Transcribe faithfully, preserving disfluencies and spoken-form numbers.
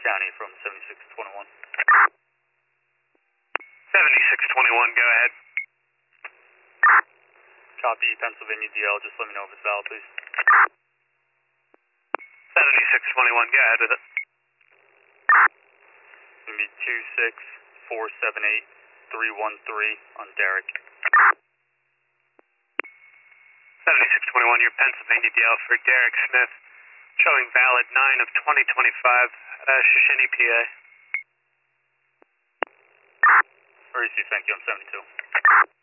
County from seventy-six twenty-one. seventy-six twenty-one, go ahead. Copy, Pennsylvania D L, just let me know if it's valid, please. seventy-six twenty-one, go ahead with it. It's going to be two six four seven eight three one three on Derek. seventy-six twenty-one, your Pennsylvania D L for Derek Smith, showing valid nine of twenty twenty-five, uh, Shoshone, P A. Receive, thank you, I'm seventy-two.